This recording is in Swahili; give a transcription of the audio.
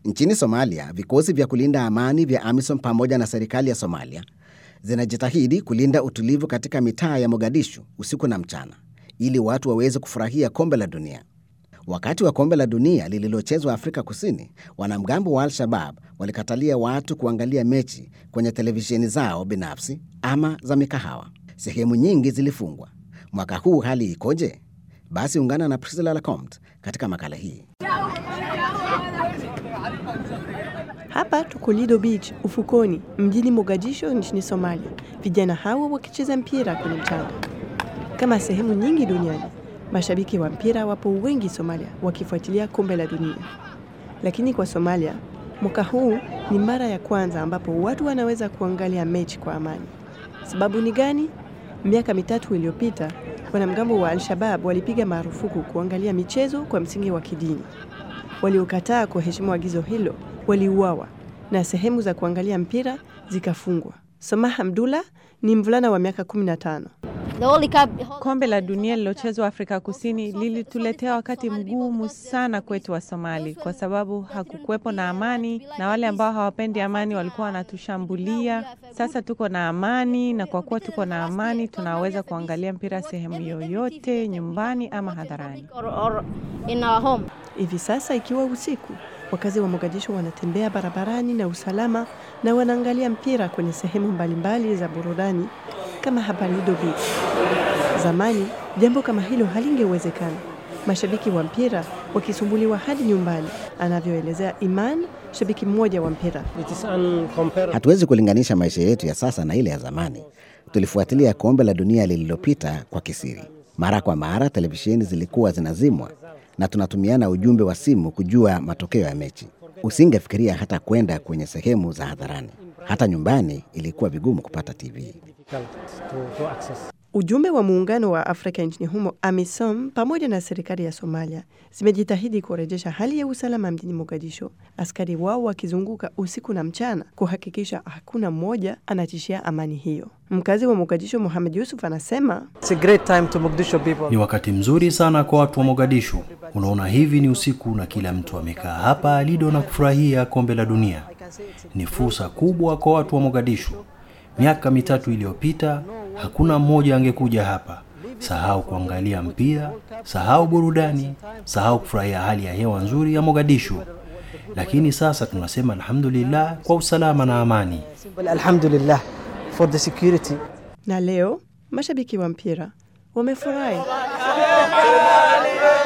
Nchini Somalia, vikosi vya kulinda amani vya AMISOM pamoja na serikali ya Somalia zinajitahidi kulinda utulivu katika mitaa ya Mogadishu usiku na mchana ili watu waweze kufurahia kombe la dunia. Wakati wa kombe la dunia lililochezwa Afrika Kusini, wanamgambo wa Al-Shabaab walikatalia watu kuangalia mechi kwenye televisheni zao binafsi ama za mikahawa. Sehemu nyingi zilifungwa. Mwaka huu hali ikoje? Basi ungana na Priscilla Lacomte katika makala hii. Hapa tuko Lido Beach, ufukoni, mjini Mogadishu nchini Somalia. Vijana hawa wakicheza mpira kwenye mchanga. Kama sehemu nyingi duniani, mashabiki wa mpira wapo wengi Somalia wakifuatilia kombe la dunia. Lakini kwa Somalia, mwaka huu ni mara ya kwanza ambapo watu wanaweza kuangalia mechi kwa amani. Sababu ni gani? Miaka 3 iliyopita, wanamgambo wa Al-Shabaab walipiga marufuku kuangalia michezo kwa msingi wa kidini. Waliokataa kuheshimu agizo hilo waliuawa na sehemu za kuangalia mpira zikafungwa. Somah Abdullah ni mvulana wa miaka 15. Kombe la dunia lilochezwa Afrika Kusini lilituletea wakati mgumu sana kwetu wa Somali kwa sababu hakukuwepo na amani na wale ambao hawapendi amani walikuwa wanatushambulia. Sasa tuko na amani na kwa kuwa tuko na amani tunaweza kuangalia mpira sehemu yoyote, nyumbani ama hadharani. Hivi sasa ikiwa usiku, wakazi wa Mogadishu wanatembea barabarani na usalama na wanaangalia mpira kwenye sehemu mbalimbali za burudani kama hapa Lido Beach. Zamani, jambo kama hilo halingewezekana. Mashabiki wa mpira wakisumbuliwa hadi nyumbani, anavyoelezea Iman, shabiki mmoja wa mpira. Hatuwezi kulinganisha maisha yetu ya sasa na ile ya zamani. Tulifuatilia kombe la dunia lililopita kwa kisiri. Mara kwa mara televisheni zilikuwa zinazimwa na tunatumiana ujumbe wa simu kujua matokeo ya mechi. Usingefikiria hata kwenda kwenye sehemu za hadharani. Hata nyumbani ilikuwa vigumu kupata TV. Ujumbe wa Muungano wa Afrika nchini humo AMISOM pamoja na serikali ya Somalia zimejitahidi kurejesha hali ya usalama mjini Mogadishu. Askari wao wakizunguka usiku na mchana kuhakikisha hakuna mmoja anatishia amani hiyo. Mkazi wa Mogadishu Mohamed Yusuf anasema, ni wakati mzuri sana kwa watu wa Mogadishu. Unaona hivi ni usiku na kila mtu amekaa hapa Lido na kufurahia kombe la dunia. Ni fursa kubwa kwa watu wa Mogadishu. Miaka 3 iliyopita hakuna mmoja angekuja hapa. Sahau kuangalia mpira, sahau burudani, sahau kufurahia hali ya hewa nzuri ya Mogadishu. Lakini sasa tunasema alhamdulillah kwa usalama na amani. Alhamdulillah for the security. Na leo mashabiki wa mpira wamefurahi.